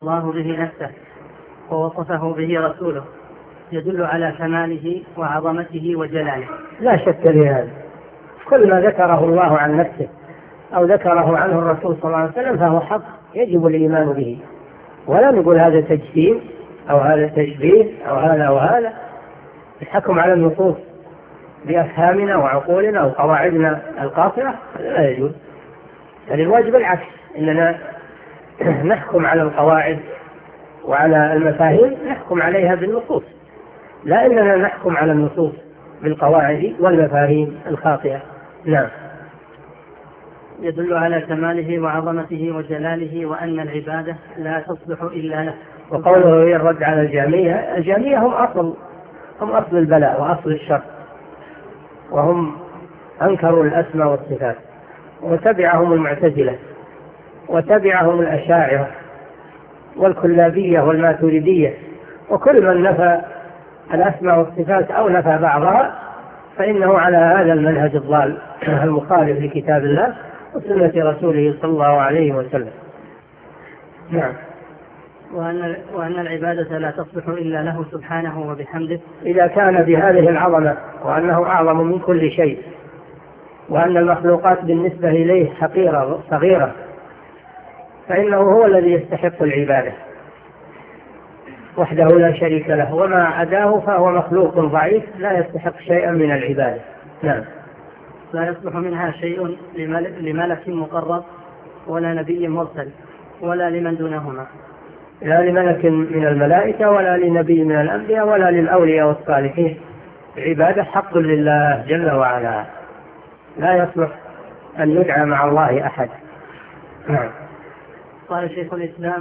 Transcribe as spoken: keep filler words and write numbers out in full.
الله به نفسه ووصفه به رسوله يدل على كماله وعظمته وجلاله. لا شك في هذا. كل ما ذكره الله عن نفسه أو ذكره عنه الرسول صلى الله عليه وسلم فهو حق يجب الإيمان به، ولا نقول هذا تجسيم أو هذا تشبيه أو هذا وهذا. الحكم على النصوص بأفهامنا وعقولنا أو قواعدنا القاصرة لا يجوز، بل الواجب العكس، إننا نحكم على القواعد وعلى المفاهيم نحكم عليها بالنصوص، لا إننا نحكم على النصوص بالقواعد والمفاهيم الخاطئة. نعم. يدل على كماله وعظمته وجلاله وأن العبادة لا تصلح إلا له. وقوله يرد على الجهمية، الجهمية هم أصل هم أصل البلاء وأصل الشر، وهم أنكروا الأسماء والصفات، وتبعهم المعتزلة وتبعهم الأشاعرة والكلابية والماتريدية، وكل من نفى الأسماء والصفات أو نفى بعضها فإنه على هذا المنهج الضال المخالف لكتاب الله وسنة رسوله صلى الله عليه وسلم. نعم. وأن, وأن العبادة لا تصلح إلا له سبحانه وبحمده إذا كان بهذه العظمة وأنه أعظم من كل شيء، وأن المخلوقات بالنسبة إليه حقيرة صغيرة، فإنه هو الذي يستحق العبادة وحده لا شريك له، وما عداه فهو مخلوق ضعيف لا يستحق شيئا من العبادة. نعم. لا يصلح منها شيء لملك مقرب ولا نبي مرسل ولا لمن دونهما، لا لملك من الملائكة ولا لنبي من الأنبياء ولا للأولياء والصالحين. العبادة حق لله جل وعلا، لا يصلح أن يدعى مع الله أحد. نعم. قال شيخ الإسلام